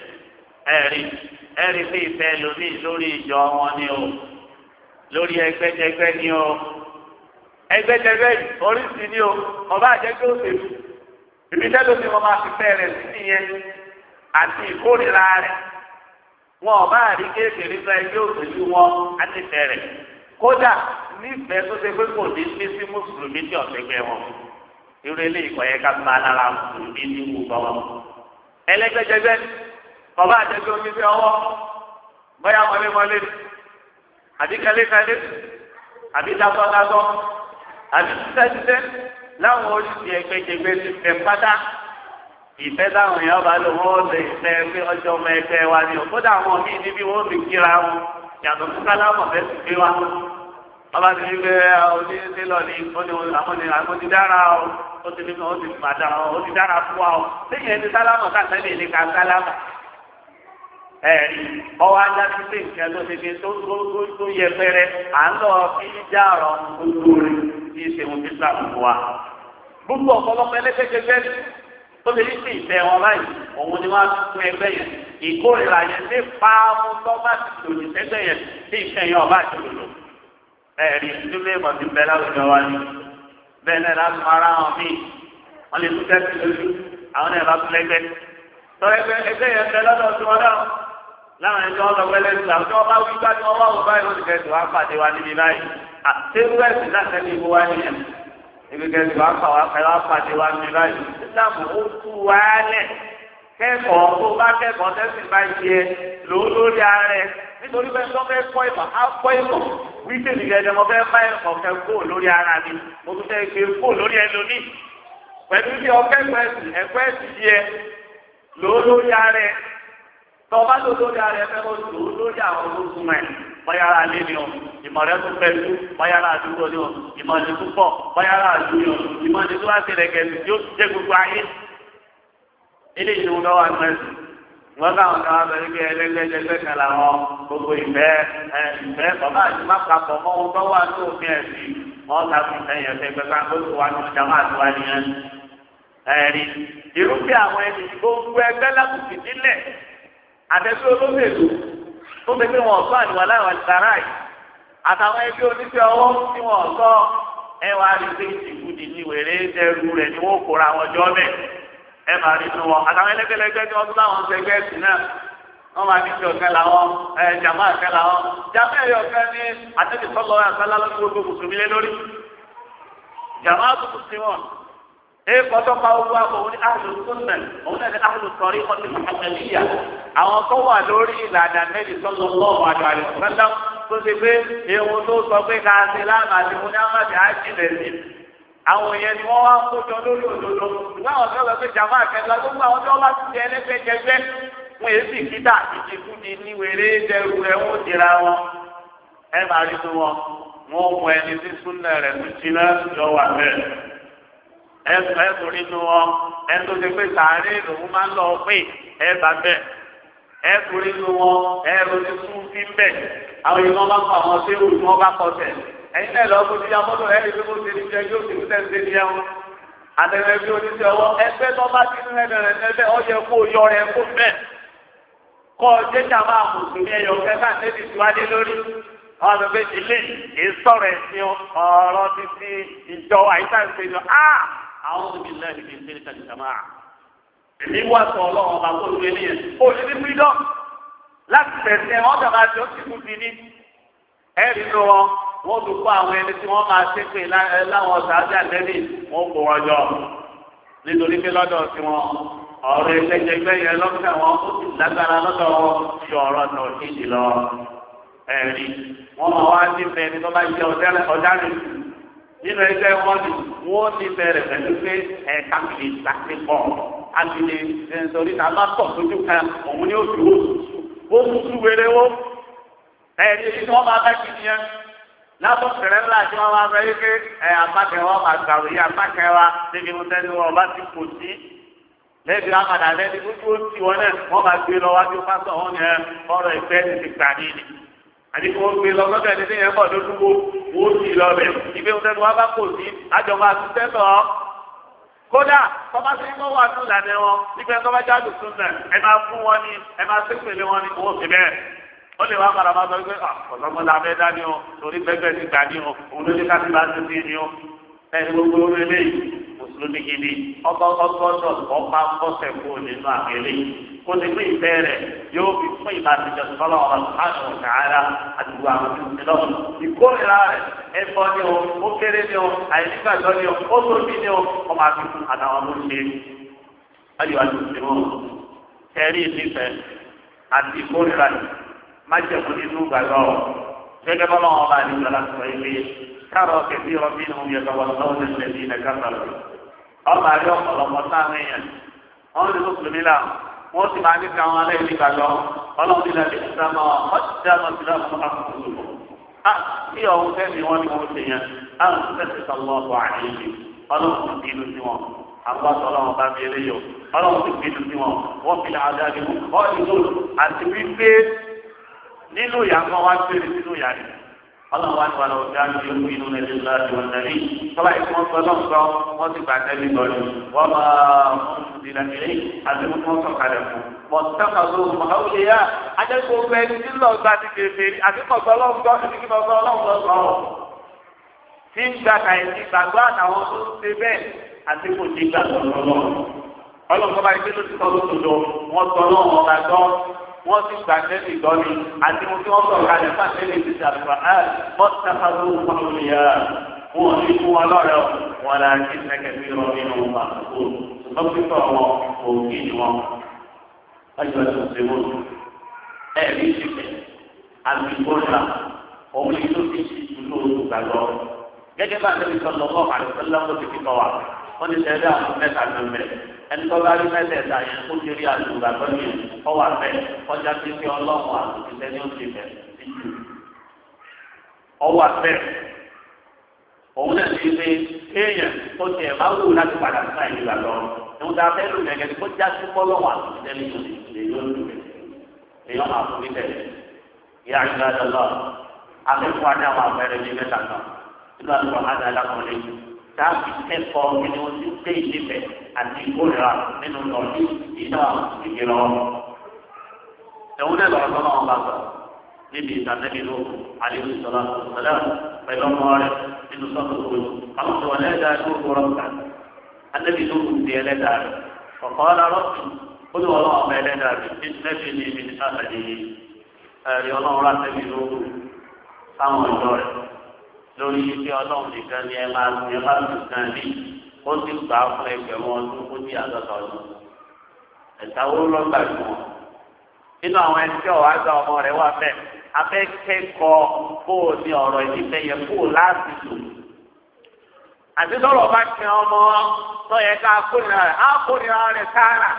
ẹ̀rí pé ìfẹ́ lómi lórí ìjọ wọn ni o lórí ẹgbẹ́jẹgbẹ́ ni o ẹgbẹ́jẹgbẹ́ oríṣi ni o ọba àjẹgbẹ́ òṣèlú ìbísẹ́ ló fi wọn máa fi fẹ́ rẹ̀ sí nìyẹn àti ìkórìíra rẹ̀ wọn ọba àrí kéèkéèrè sọ ẹgbẹ́ òṣèlú wọn á ti fẹ́ rẹ̀ kódà nífẹ̀ẹ́ tó ṣe pé kò ní sí sí mùsùlùmí tí ọ̀sẹ̀gbẹ́ wọn irú eléyìí kọ̀ yẹ ká máa lára mùsùlùmí ní gbogbo wọn ẹlẹ́gbẹ́jẹgbẹ́ ọba àjẹgbẹ́ omi fi ọwọ́ bóyá mọ́lẹ́mọ́lẹ́ àbí kẹ́lẹ́kẹ́lẹ́ àbí dákọ́dákọ́ àbí títẹ́títẹ́ láwọn oríṣi ẹgbẹ́jẹgbẹ́ ti fẹ́ pátá ìfẹ́ táwọn èèyàn bá lò wọ́n lè fẹ́ pé ọjọ́ ọmọ ẹgbẹ́ wa ni òkúta àwọn míì níbi wọ́n fi kíra wọn yàtọ̀ fún kálámọ̀ fẹ́ sì gbé wa ọba ti ní pé onídélọ́ ni àwọn ti dára ó ti ní kí wọ́n ti padà ó ti dára fún wa ó lẹ́yìn ẹni sálámọ̀ káàkiri ní ká sálámọ̀ ẹ̀rí ọwọ́ ajá ti pé nǹkan tó ti fi tó yẹ pẹ́rẹ́ à ń lọ fi já ọ̀rọ̀ gbogbo rẹ̀ kí ṣe wọn fi sàmù wa. gbogbo ọ̀pọ̀lọpọ̀ ẹlẹ́gbẹ́jẹgbẹ́ tó lè ní ìfẹ́ wọn báyìí òun ni wọ́n á tún ẹgbẹ́ yẹn ìkórìíra yẹn ní paamu tó bá ti lòdì sẹ́gbẹ́ yẹn tí ìfẹ́ yẹn ọba ti lòdò. ẹ̀rí ìdílé ìmọ̀ ti bẹ láwùjọ wa ni bẹ́ẹ̀ náà láti máa ra wọn míì wọ́n lè tún tẹ́sí lójú àwọn náà bá tún lẹ́gbẹ́. tọ́lẹ́gbẹ́ ẹgbẹ́ yẹn bẹ lọ́dọ̀ tí wọ́n dáhùn láwọn ẹni tí wọ́n lọ wẹ́lẹ́ sí àwọn tí wọ́n bá wí gbá tí wọ́n wá wò báyìí wọ́n ti kẹ́sì wá pàdé wa níbi báyìí àtẹ́rù ẹ̀sìn náà tẹ́lẹ̀ ìbò wá nìyẹn ibi kẹ́sì wá pàdé wa níbi báyìí ìsìlámù ó tú wa lẹ̀ kẹ́kọ̀ọ́ tó bá kẹ́kọ̀ọ́ tẹ́sí bá yẹ lórí ààrẹ nítorí pé tó fẹ́ kọ́ ìmọ̀ á kọ́ ìmọ̀ wíṣẹ́ nìkẹ́jẹ́ mo fẹ́ bá ẹ̀kọ́ fẹ́ kó lórí ara mi mo tún fẹ́ gbé kó lórí ẹlòmíì pẹ̀lú bí ọkẹ́kọ̀ọ́ ẹ̀sìn ẹ̀kọ́ ẹ̀sìn yẹ lórí ààrẹ tọ́ba tó lórí ara ẹ̀fẹ́ kó tó lórí àwọn olóṣùmọ̀ ẹ̀ bọ́yára lé ni o ìmọ̀rẹ́ tó fẹ́ tú bọ́yára àdúgbò ni o ìmọ̀lẹ́ tó pọ̀ bọ́yára àdúgbò ni o ìmọ̀lẹ́ tó wá sí ẹ̀kẹ́ tí ó jẹ́ gbogbo ayé. eléyìí ni wọn lọ́wọ́ àgbẹ̀sì wọn káwọn kan wá bẹ̀rẹ̀ bí ẹlẹ́gbẹ́jẹgbẹ́ kan làwọn gbogbo ìfẹ́ bàbá àti má papọ̀ mọ́ wọn tó wà ní òfin ẹ̀sìn wọn ta fún ìfẹ́yìn ẹ̀fẹ́ gbẹgbẹ́ gbogbo wa ní ọjà máa tó wá nìyẹn. ẹ̀rí irúfẹ́ àwọn ẹni gbogbo ẹgbẹ́ lákùnkì nílẹ̀ àtẹ̀sí olóṣèlú tó fi pé wọn sọ àdìwà láwọn ìsàrà yìí àtàwọn ẹbí oníṣẹ́ ọwọ́ tí wọn sọ ẹwà rí pé ìdìbòdì ní wèrè dẹrù rẹ̀ ni wọ́n kóra wọn jọ bẹ́ẹ̀ ẹ máa rí inú wọn àtàwọn ẹlẹgbẹlẹgbẹ tí wọn tún láwọn ṣẹgbẹ́ ẹ̀sìn náà wọn máa ní ìjọkẹ làwọn jàmá àkẹ làwọn jàmá ẹyọ kẹ ní àtẹnusọlọ àgbàlá lọsí gbogbo mùsùlùmí lé lórí jàmá tuntun sí wọn kọ́tọ́ pa owó àpò òun ní ahlu sunnah òun náà ní ahlu tariqati muhammadiyya àwọn tó wà lórí ìlànà Nabi sallallahu alaihi wasallam tó ṣe pé ewu tó sọ pé ká ṣe láàmà àti wọn ní àmàdì àjìnlẹ̀ sí àwọn èèyàn ni wọ́n wá ń kójọ lórí òdodo ṣùgbọ́n àwọn tó lọ pé jàmá àkẹ́kọ̀ọ́ gbogbo àwọn tó bá ti jẹ ẹlẹ́gbẹ́jẹgbẹ́ wọn èyí sì kíta ìdìkú ni ní wèrè dẹrù rẹ wọn dira wọn ẹ máa rí tó wọn mú ẹni tí súnà rẹ tó jiná yọ wà bẹ́ẹ̀ ẹ̀sùn nínú wọn ẹ̀sùn ti pé sàárè lòun máa ń lọ pé ẹ̀bà bẹ́ẹ̀ ẹ̀sùn nínú wọn ẹ̀rọ ti sún sí bẹ́ẹ̀ àwọn yìí wọ́n bá kọ àwọn tí wọ́n bá kọ tẹ̀ ẹ̀yin náà lọ́ọ́ fún ìyá mọ́tò ẹ̀rí pé mo ti ní jẹ́ yóò ti kú tẹ̀sí ní ẹ̀wọ̀n àtẹ̀wé bí oníṣẹ́ ọwọ́ ẹgbẹ́ tó bá ti ní ẹ̀bẹ̀rẹ̀ ọ̀yẹ́ kó yọ rẹ̀ kó bẹ́ẹ̀ kọ́ jẹ́jà máa mùsùlùmí ẹ̀yọ̀ kẹta níbi ìwádìí lórí àwọn àgbẹ̀ ilé ìsọ̀rọ̀ ẹ̀sìn ọ̀rọ̀ títí ìjọ àyíká ìpéjọ àwọn òbí lẹ́yìn ní ìpínlẹ̀ tàbí jàmáà. Èmi wá sọ ọlọ́run ọba kó lu eléyẹn. Ó ní ní freedom láti tẹ̀sí wọn dàgbà tí ó ti kú sí ní. Ẹ̀rí ló wọn, wọ́n tún kó àwọn ẹni tí wọ́n máa ṣe pé láwọn ọ̀sàájú àtẹ́lẹ̀ wọ́n kó wọn jọ. Nítorí pé lọ́dọ̀ tí wọn ọ̀rọ̀ ẹgbẹ́jẹgbẹ́ yẹn lọ́kàn wọn ó sì lágbára lọ́dọ̀ wọn ju ọ̀rọ̀ náà kéjì lọ. Ẹ̀rí wọ́n máa wá sí fẹ́ ni tó bá jẹ́ ọ̀daràn nínú ẹgbẹ́ wọn ni wọ́n ti bẹ̀rẹ̀ pẹ̀lú pé ẹ̀ka kìí láti pọ̀ àgbèlè nítorí náà bá pọ̀ sójú kan òun ni ó dúró ó tutù wéré ó ẹ̀rí èyí tí wọ́n máa bá kí nìyẹn látọ̀ fẹ̀rẹ̀ ńlá tí wọ́n máa bẹ yí pé apákẹ́ wọn máa gbàrú yí apákẹ́ wa níbi mo tẹ́lẹ̀ wọn bá ti kò sí lẹ́bi amàdà lẹ́ni gbogbo tí wọn náà wọ́n máa gbé lọ wájú pásọ̀ wọn ni ọ̀rọ̀ ìfẹ́ ti gbà nínú àti kí wọ́n gbé lọ lọ́dọ̀ ẹni tí yẹn bọ̀ lójúwó wọ́n sì lọ bẹ̀ ìgbé wọn tẹ́lẹ̀ wọn bá kò sí àjọ máa ti tẹ́tọ̀ ọ́ kódà tọ́ba tí wọ́n wà ní ìlànà wọn nígbà tó bá jáde tún náà ẹ máa fún wọn ní ẹ máa ṣépèlé wọn ní owó síbẹ̀ ó lè wá padà máa sọ pé ọ̀sọ́gbọ́n abẹ́ dání o torí gbẹgbẹ́ ti gbà ní o òun ló ní ká ti bá ti sí ní o ẹni gbogbo orí eléyìí mùsùlùmí gidi ọgbọ́dọ̀ ọba bọ́sẹ̀ kó nínú àgbélé kó ti pín ìfẹ́ rẹ̀ yóò fi fún ìbáṣejọ sọ́lọ́ ọ̀rọ̀ sùhánù ọ̀tàrà àdúgbò àwọn tó ń ti lọ. ìkórìíra rẹ̀ ẹ̀fọ́ ni o ó kéré ni o àìnígbàgbọ́ ni o ó tóbi ni o ó máa fi fún àtàwọn ọmọ ṣe. ayọ̀ àti mọ́ ẹ̀rí ìfẹ́ àti ìkórìíra májẹ̀kú nínú gbàgbọ́ gẹ́gẹ́ bọ́lá wọn bá ní ìjọba sọ ilé káàrọ̀ kẹfì rọ̀bì ní omi ẹ̀dọ̀ wọn lọ́wọ́ ní ẹ̀dí ilẹ̀ káfàlọ́ ọba àrí ọ̀pọ̀lọpọ̀ sáwọn èèyàn wọn ní mùsùlùmí là wọn sì máa ní káwọn alẹ́ ìlú gbàgbọ́ ọlọ́run ní ilẹ̀ ìsàmọ́ ọ̀dà mọ̀sílẹ̀ fún akọ̀kọ̀ tí ọ̀hún fẹ́mi wọn ni wọ́n ṣe yẹn àwọn tẹ̀sí sọ̀rọ̀ ọ̀bọ̀ àyèjì ọlọ́run ti bínú sí wọn àwọn ọlọ́run bá fi eré yọ ọlọ́run ti bínú sí wọn wọ́n fi lè àdá àdìmú ọ́ àti wípé nínú ìyá kan wá gbére nínú ìyá rẹ̀ ọlọ́run wá ní wàlá ọjà ní ìlú inú ẹ̀dẹ̀ ńlá ti wọn nàbí tọ́lá ìfún ọ̀sán náà sọ wọ́n ti gbà tẹ́lẹ̀ lọ́dún wọ́n máa ń dìnnà ilé àti wọ́n sọ kalẹ̀ fún mọ̀tàkà ló mọ̀ ọ́wọ́lẹ̀ yá ajẹ́kọ̀ọ́ fẹ́ ní lọ gba ti kéfè àti kọ̀ọ̀kan ọlọ́gbọ́ àti kí kọ̀ọ̀kan ọlọ́gbọ́ tí ń gba kàìsí gbàgbọ́ àtàwọn tó ń ṣe bẹ́ẹ̀ àti kò ní gbàgbọ́ ọlọ́gbọ́ bá yẹ kí ló ti tọ́ lóṣooṣo wọ́n tọ́ lọ́wọ́ ọ̀gá gbọ́ wọ́n ti gbà tẹ́lẹ̀ ìgbọ́ni àti mo tí wọ́n sọ̀rọ̀ kalẹ̀ fún àtẹ́lẹ̀ ìdíje àlùfà ẹ̀ mọ́tàkàlù fúnmọ́lùyà wọn ò ní fún wọn lọ́rẹ̀ wọn là ń kí sẹ́kẹ̀tì rọ nínú àkókò ṣùgbọ́n pípọ̀ wọn kò kí ni wọn. ọjọ́ tó ṣe wọ́n ẹ̀rí ìṣẹ̀lẹ̀ àti ìgbọ́nra òun ni tó ti ṣe ìlú olùgbàgbọ́. gẹ́gẹ́ bá àtẹ́lẹ̀ sọ̀rọ̀ lọ́wọ́ àlùfẹ́lá ó ti fi kọ́ wa wọ́n ti ṣẹ̀dá àwọn mẹ́ta lọ́mẹ́ ẹni tó bá rí mẹ́tẹ̀ẹ̀ta yẹn kó ti rí àlùgbàgbọ́ yẹn ọwọ́ àfẹ́ ọjà tí fi ọlọ́run àtúntẹ̀ ní oṣù fẹ́ síjú ọwọ́ àfẹ́ òun náà ti ṣe kéèyàn tó ti ẹ̀ máa wù láti padà sí àyè ìgbàgbọ́ ìwọ̀n tá a fẹ́ lò gẹ́gẹ́ kó já sí fọ́lọ́wọ́ àtúntẹ̀ ní oṣù lè yọ lù èèyàn máa fún mi tẹ̀lé ìyá ìgbàdàn lọ afẹ́fọ́ adé àwọn àpẹẹrẹ ní mẹ́ta kan nínú àtúntò àdá alákọ̀ọ́lẹ́ táàbì kẹ́kọ̀ọ́ kí ni wọ́n ti dé ìdíbẹ̀ àti ìkórìíra nínú lọ́ọ̀dì ìdá ìgbìlọ́. ẹ̀wọ́n náà lọ́wọ́ tó náà bá sọ níbi ìtànẹ́bí ló àlejò sọ̀rọ̀ sọ̀rọ̀ pẹ̀lú ọmọ rẹ̀ nínú sọ́tò kúrò. àwọn tó wọlé ẹ̀dá tó kúrọ̀ ká ànẹ́bí ló kù sí ẹlẹ́dàá rẹ̀. ọ̀kọ́ ọ̀la rọ́ọ̀tù ó ní wọ́n ọmọ ẹlẹ́dàá rẹ̀ nẹ́bí ní ibi àtàlẹ́ ẹ̀rí ọlọ́run látẹ̀bí ló kù sáwọn ọ̀dọ́ rẹ̀ lórí ife ọlọ́run nìkan ni ẹ máa tún kan ní ó sì gbà fún ẹgbẹ̀rún ọdún ó ní àádọ́ta ọdún ẹ̀dáwó lọ́gbà jù wọn. nínú àwọn ẹni tí ọ̀wá gba ọmọ rẹ̀ wà bẹ́ẹ̀ afẹ́kẹ́kọ̀ọ́ kó o ní ọ̀rọ̀ ìdíje yẹ kó o láti lò. àti sọ̀rọ̀ bá kí ọmọ lọ́yẹ ká kórìíra rẹ̀ á kórìíra rẹ̀ káàrà.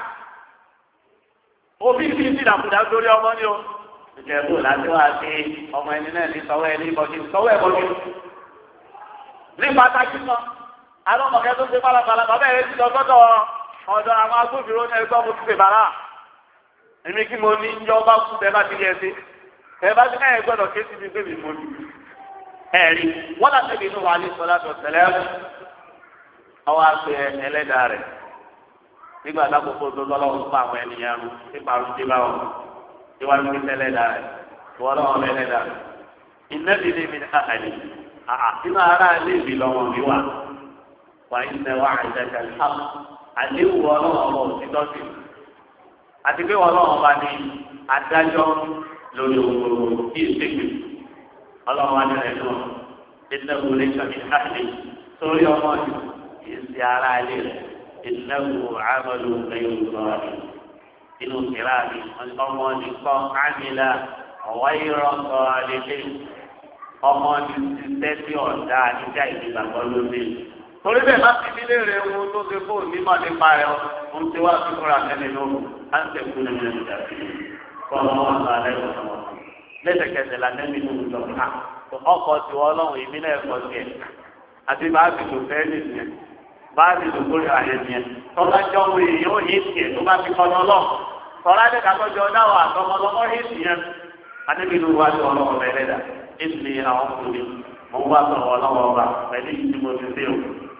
òbí fi ti dàkúdà lórí ọmọ ni o. ìjẹ́bù láti wá sí ọmọ ẹni náà ní sọ́wọ́ ẹni ìbọ̀dí sọ́wọ́ ẹ̀bọ̀dí. ní pàtàkì náà àwọn ọmọkẹ́ tó ṣe pálapàla bàbá ẹ̀rẹ́ ti lọ sọ́dọ̀ ọ̀dọ̀ àwọn agbófinró ní ẹgbẹ́ ọmọ fífẹ́ bàrà èmi kí mo ní ìjọ bá kú bẹ́ẹ̀ bá ti yẹ sí ẹ bá ti náà ẹ gbọ́dọ̀ ké síbi pé mi mo ní. ẹ̀rí wọ́n láti ẹ̀bí inú wa ní sọlá tó tẹ̀lé ọwọ́ àgbẹ̀ ẹlẹ́dàá rẹ̀ nígbà lákòókò tó lọ́wọ́ fún àwọn ènìyàn rú nípa àrùn tí báwọn ìwádìí ní ẹlẹ́dàá rẹ̀ wọ́n lọ́wọ́ ẹlẹ́dàá rẹ̀ ìnẹ́bí ní mi ní àhàlì inú ara ilé ìbí lọ́wọ́ mi wà wà ìnẹ́ wà àìsàkà ìhàmù àdéhùn ọlọ́wọ́ ọmọ òtítọ́ sí àti pé ọlọ́wọ́ bá ní adájọ́ lórí òwúrò kí ìsèké ọlọ́wọ́ wá nílẹ̀ náà ìnáwó lẹ́sọ̀ ní àhàlì sórí ọmọ ìsì ara ilé rẹ̀ ìnáwó àmọ́lù lẹ́yìn òwúrọ̀ inú kìláàbì ọmọ nìkan àmìlà ọ̀wá ìrọ̀kọ̀ àlejò ọmọ ní ṣiṣẹ́ tí ọ̀dà níjà ìdìgbàgbọ́ ló dé. torí bẹ́ẹ̀ bá ti nílé rẹ̀ wo tó ṣe fóònù nímọ̀ nípa rẹ̀ ohun tí wàá fi kúrò àtẹ́lẹ̀ lóru á ń tẹ̀kú nínú ìjà sí i kọ́ ọmọ wọn sọ alẹ́ ìwọ̀n wọn. lẹ́sẹ̀kẹsẹ̀ la nẹ́bí ló ń lọ ká ọkọ̀ tí wọ́n lọ́hùn ìmí náà ẹ̀kọ́ tiẹ̀ àti bá a ti lò fẹ́ nìyẹn bá a ti lò kórè àyẹ̀ nìyẹn tọ́lá jọ wo èèyàn ò yé tiẹ̀ tó bá fi kọ́ lọ́ tọ́lá dé kakọ́jọ dáwọ̀ àtọmọlọmọ yé tiẹ̀ adébínú wa ti ọlọ́wọ́ bẹ̀rẹ̀ dà èsì àwọn ọkùnrin mo wá sọ ọlọ́wọ́ ọba pẹ̀lú ìdí mo ti dé o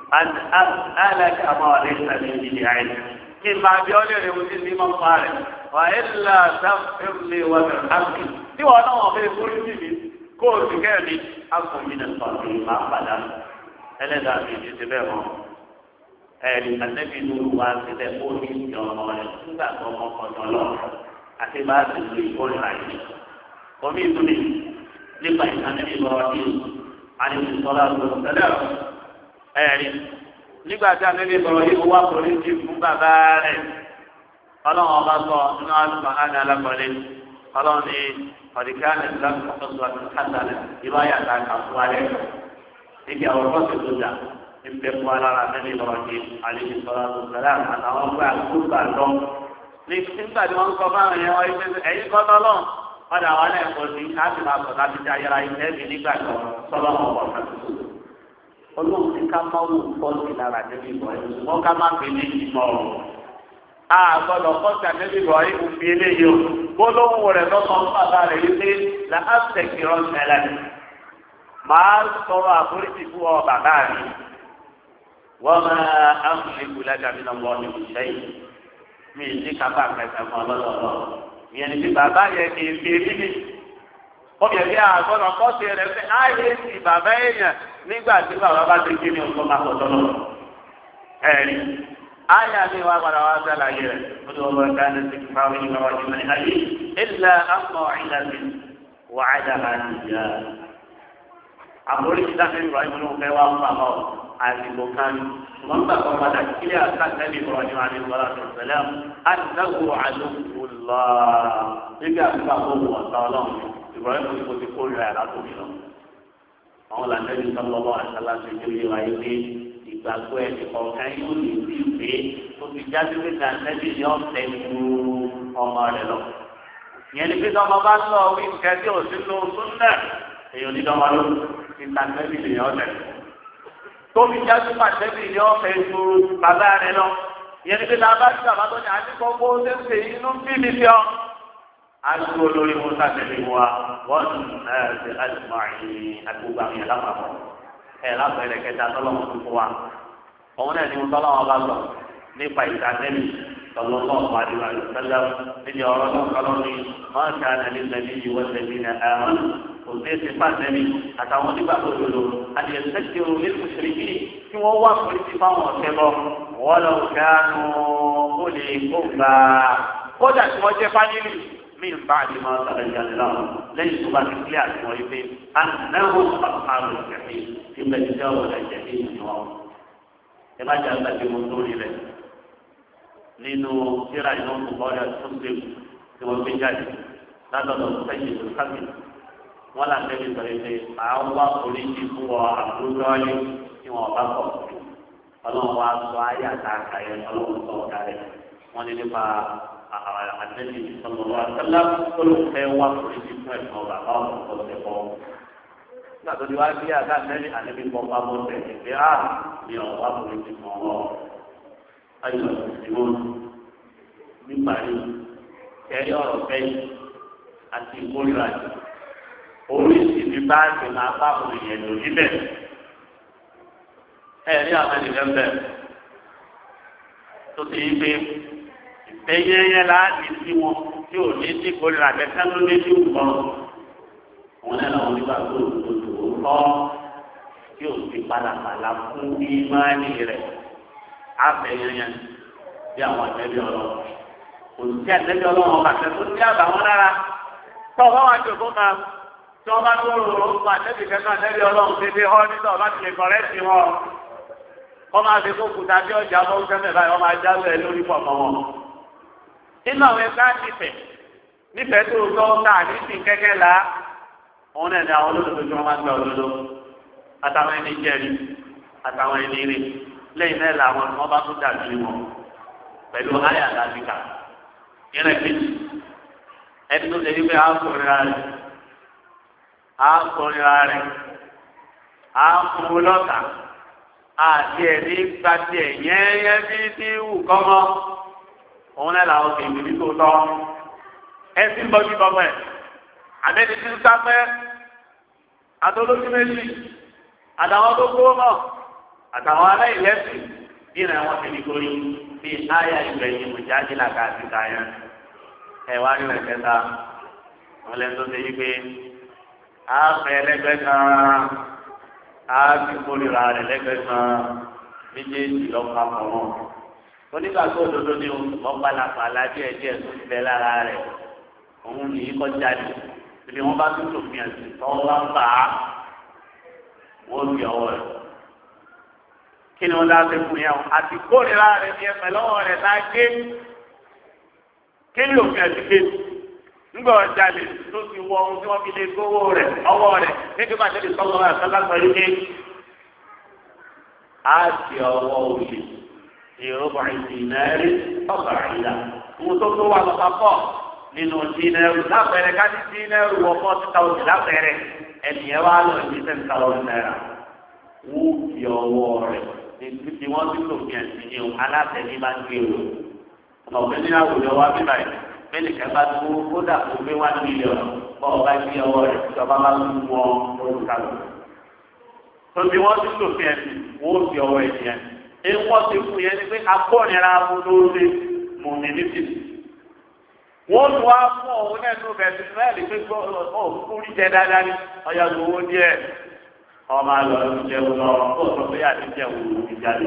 alẹ́ àmọ́ ọ̀lẹ́ ìsàlẹ̀ ìdílé àyè kí n máa bí ọ́lẹ́ rẹ̀ wọ́n ti ní mọ́ fún rẹ̀ wà á ilà sáfẹ́lẹ́ wà bẹ̀rẹ̀ áfì tí wọ́n náà wọ́n fẹ́ kúrú sí mi kó o sì kẹ́ẹ̀mí áfọ̀mí nà sọ̀rọ̀ máa padà ẹlẹ́dàá mi ti ti bẹ́ẹ̀ mọ́ ẹ̀rí àtẹ́bínú wa ti tẹ́ ó ní ìjọ ọmọ rẹ̀ nígbà tó ọmọ kọjọ lọ àti bá a ti lu ìkórìíra yìí omi ìtúni nípa ìtànẹ́bí lọ́wọ́ sí àdìsí sọ́lá lọ́wọ́ tẹ́lẹ̀ ẹ̀rí nígbà tí àtẹ́bí lọ́wọ́ yìí wá torí ti fún bàbá rẹ̀ ọlọ́run ọba sọ nínú àlùfáà àná alákọ̀ọ́lẹ̀ ọlọ́run ní ọ̀dìkà ní ìlànà ọ̀sọ̀ àti kásálẹ̀ ìbáyà ta kàfúwálẹ̀ níbi àwọn ọ̀sẹ̀ tó dà níbi fún alára àtẹ́bí lọ́wọ́ sí àdìsí sọ́lá lọ́wọ́ tẹ́lẹ̀ àtàwọn ọgbà àkókò lọ nígbà tí wọ́n sọ fáwọn yẹn wọ́n ẹ̀yìn kọ́ lọ́lọ́run ọ̀dà wa náà kò sí láti máa sọ láti di ayára ilé mi nígbà tó sọ́lọ́ ọ̀pọ̀ kàtó. olóhùn ti ká máa wù pọ́ọ̀sì lára débi bọ̀ ẹ́ wọ́n ká máa fi ní ìmọ̀ ọ̀rọ̀. a gbọ́dọ̀ pọ́ọ̀sì àdébí bọ̀ ẹ́ fi eléyìí o gbólóhùn rẹ̀ lọ́sàn-án bàbá rẹ̀ yìí pé la á tẹ̀kì rán ẹlẹ́ máa sọ̀rọ̀ àforíjì fún ọ bàbá rẹ̀ wọ́n máa amúlẹ̀kù lájàmí náà wọ́n ní ìṣẹ́yìn mi ní kápá kẹsàn-án fún ọlọ́dọọdọ ìyẹn ní bàbá yẹn kì í fi ebi ní ọbẹ̀ bí àgbọ̀nà kọ́sì rẹ̀ fẹ́ ayé ti bàbá èèyàn nígbà tí bàbá bá ti gbé ní ọkọ̀ máa kọ̀ tọ́lọ̀ ẹ̀rí ayé àti ìwà padà wá sálàyé rẹ̀ ó ní ọmọ ẹ̀ka ní sèkì fáwọn ènìyàn wá sí mẹ́rin ayé ilẹ̀ àmọ́ ìlànà wà á dà á ti jà àbórí ti dáhùn ìwà ìmúlò fẹ́ wá fún àmọ́ àdìgbò kan wọ́n gbà kọ́ padà kílẹ̀ àtàkẹ́lì ìbọ̀rọ̀dì wà ní ìbọ̀rọ̀ àtọ̀sẹ̀lẹ̀ àdìgbò àdókòlá nígbà tí wọ́n kó wọ́n ọ̀tá ọlọ́run ìbọ̀rọ̀ kò ti kó rẹ̀ látòmí lọ. àwọn làǹdẹ́bí sọ́lọ́wọ́ àṣálá ti dé ilé wáyé pé ìgbàgbọ́ ẹni kọ̀ọ̀kan yóò lè rí ìwé tó fi jáde pé làǹdẹ́bí ni ọ̀sẹ̀ ju ọmọ rẹ̀ lọ. ìyẹn ni pé tọmọ bá ń lọ wí nǹkan tí ò sí lọ súnlẹ̀ èèyàn ní dọ́mọ ló ti làǹdẹ́bí lè yàn ọ̀sẹ̀ tóbi jáde pàṣẹbí ni ọ̀fẹ́ ju bàbá rẹ̀ lọ ìyẹn ni pé tá a bá ti bàbá tó ní àdìpọ̀ bó ṣe ń ṣe inú bí mi fi ọ́. àdúgbò lórí musa tẹ̀lé wa wọ́n ṣe àdìmọ̀ àdúgbò àwọn yẹn lápapọ̀ ẹ̀ lápẹ̀rẹ̀ kẹta tọ́lọ́mù tó fún wa. òun náà ni mo tọ́lọ́mù bá sọ nípa ìdánẹ́lì tọ́lọ́mù àdìmọ̀ àdìsẹ́lẹ̀ níbi ọ̀rọ̀ náà kọ́lọ́ ní wọ́n ṣe àdìmọ̀ lẹ́bí ìwọ́n lẹ́bí ní ẹ̀rọ kò sí ẹsẹ̀ pàṣẹmí àtàwọn onígbà tó lòlò àdìyẹsẹ̀kì òun ní kùsùrìkì tí wọ́n wà fún ti fáwọn ọ̀sẹ̀ lọ wọ́n lọ gánú ó lè kó gbà kódà tí wọ́n jẹ́ fánílì mí n bá àdìmọ̀ sọ̀rọ̀ ìjàlè lọ lẹ́yìn tó bá ti kílẹ̀ àdìmọ̀ yìí pé ànáwó àpárò ìjẹ̀bí ti bẹ̀rẹ̀ jẹ́ ọ̀rọ̀ ìjẹ̀bí ni wọ́n. ẹ má jà gbàgbé mo lórí rẹ̀ nínú síra ìlú kọ̀ọ̀dà tó ṣe tí wọ́n gbé jáde látọ̀dọ̀ sẹ́yìn tó kábìlì wọn là tẹ́lẹ̀ sọ̀rọ̀ pé àwọn wá oríṣi fún ọ àbúrò yìí tí wọn bá kọ̀ ọlọ́run wa sọ ayé àtàkà yẹn ọlọ́run sọ ọ̀gá rẹ̀ wọ́n ní nípa àtẹ́lẹ̀ sọ̀rọ̀ wa sẹ́lá tó ló fẹ́ wá oríṣi fún ẹ̀sán bàbá ọ̀pọ̀ ọ̀sẹ̀ bọ́. nígbà tó ti wá bí àgbà tẹ́lẹ̀ àlebi kọ́ bá bọ́ tẹ̀lé pé á ní ọ̀wá oríṣi fún ọ ayọ̀ ìwọ nípa yìí kẹ́rí ọ̀rọ̀ fẹ́yìn àti ìkórìíra yìí oríṣi ní báàgì máa bá òun yẹn lò níbẹ̀. rí àwọn ènìyàn bẹ̀ tó ti yí pé ìfẹ́yẹ́yẹ́ láti sí wọn tí ò ní sí kórìíra àtẹ̀kẹ́ ló ní sí nǹkan wọn náà làwọn nígbà tó kọ́ tí ò sí padàpadà fún ìmánì rẹ̀ àfẹ́yẹ́yẹ́ bí àwọn àtẹ́bí ọlọ́run kò sí àtẹ́bí ọlọ́run kàtẹ́ tó ní àbàwọ́n lára tó ọba wa jòkó kan tí wọ́n bá tó rò ó pa àtẹ́bí kẹ́kẹ́ àtẹ́bí ọlọ́run tètè họ́ nígbà wọn láti lè kọ̀rẹ́ sí wọn wọ́n máa fi kókùtà bí ọjà bọ́ sẹ́mẹ̀ báyìí wọ́n máa jáwé lórí pọ̀pọ̀ wọn. nínú àwọn ẹgbẹ́ nífẹ̀ẹ́ tó gbọ́ ká nísìn kẹ́kẹ́ la òun náà ní àwọn olódodo tí wọ́n máa ń gba òdodo àtàwọn ẹni jẹ́rìí àtàwọn ẹni rè lẹ́yìn náà làwọn tí wọ́n bá tún dàbí wọn pẹ̀lú ayé àdáríkà ìrìn kejì ẹni tó ṣe wípé àákùnrinra rẹ̀ àákùnrin lọ́tà àti ẹ̀rí gbàtí ẹ̀yẹ́yẹ́ bí tí wù kọ́mọ́ òun náà làwọn kèmí ní tòótọ́ ẹsìn bọ́jú bọ́mọ́ ẹ̀ àbẹ́ni tí ń sáfẹ́ àtọ́lójú méjì àtàwọn tó gbó mọ́ àtàwọn aláìlẹ́sìn bí ìrìn àwọn kèmí kórì bí áyà ìgbẹ̀yìn mùjáde làkà àti kàyà ẹ̀wá ní ẹ̀kẹta wọn lẹ́nu tó ṣe yí pé àfẹ́ ẹlẹ́gbẹ́ kan àti kórìíra rẹ̀ lẹ́gbẹ́ kan méjèèjì lọ́pàá pọ̀ wọn. onígbàgbọ́ òdodo ní ọ̀pàlàpàlà díẹ̀ díẹ̀ tó ti bẹ lára rẹ̀ òun nìyí kọjá ní ibi wọn bá tún tòfin ẹ̀sìn tọ́wọ́ bá ń bà á wọ́n fi ọwọ́ rẹ̀. kí ni wọ́n dá sí fún yẹn o àti kórìíra rẹ̀ ní ẹ̀fẹ̀ lọ́wọ́ rẹ̀ lágbé kí ni òfin ẹ̀sìn kéde nígbà ọjà lè tó ti wọ ohun tí wọ́n fi lè gbówó rẹ̀ ọwọ́ rẹ̀ nígbà máa tẹ̀lé sọ́kọ́ rẹ̀ sọ́lágbà yìí ké á ti ọwọ́ òye ìrọ̀bà ìdìnnẹ́rì ọ̀gbà ìlà ohun tó tó wà lọ́pàá pọ̀ nínú dínẹ́rù lápẹ̀rẹ̀ ká ní dínẹ́rù wọ 40,000 lápẹ̀rẹ̀ ẹnìyẹn wá lọ ní 10,000 naira wọ́n fi ọwọ́ rẹ̀ ní wọ́n ti lò fi ẹ̀sìn ní aláṣẹ ní bá ń gbé o ọ̀gbẹ́ ní àwùjọ wa bí báyìí bẹ́ẹ̀ni kẹfà tó kódà kó gbé 1 million bọ́ọ̀ bá gbé ọwọ́ rẹ̀ ìjọba bá tún wọ olùkàlù. tóbi wọ́n ti lò fi ẹ̀sìn wọ́n fi ọwọ́ ẹ̀sìn yẹn ẹ̀ wọ́n ti fún yẹn ni pé akọ́nira amúlóore mọ̀ ní níbi. wọ́n tún wá fún òun náà tó bẹ̀rẹ̀ sí fẹ́ẹ̀lì pé kúrí jẹ dáadáa ní ọyọ lówó díẹ̀ ọmọ àlọ́ ìjẹun lọ kó sọ pé àtijọ́ òun ìjáde.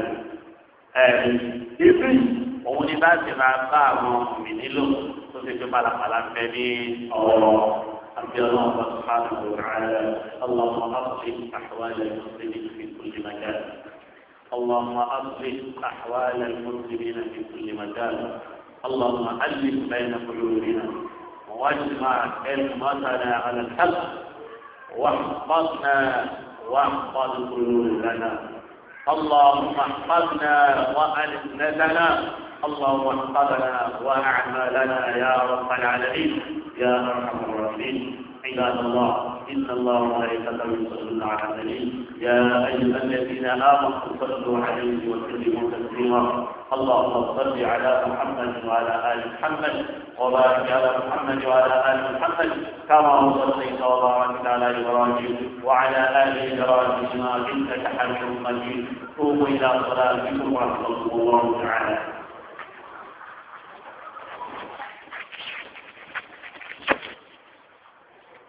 ìfì òun ni bá ti máa bá àwọn òmì nílò tó ti fi pàlàpàlà ń bẹ ní ọ̀rọ̀ àbíọ́lá ọ̀pọ̀ sùpàdé òkàrà اللهم أصلح أحوال المسلمين في كل مكان اللهم أصلح أحوال المسلمين في كل مكان اللهم ألف بين قلوبنا واجمع كلمتنا على الحق واحفظنا واحفظ قلوبنا اللهم احفظنا وألسنتنا اللهم احفظنا وأعمالنا يا رب العالمين يا أرحم الراحمين عباد الله إن الله وملائكته يصلون على النبي يا أيها الذين آمنوا صلوا عليه وسلموا تسليما اللهم صل على محمد وعلى آل محمد وبارك على محمد وعلى آل محمد كما صليت وباركت على إبراهيم وعلى آل إبراهيم إنك حميد مجيد قوموا إلى صلاتكم ورحمة الله تعالى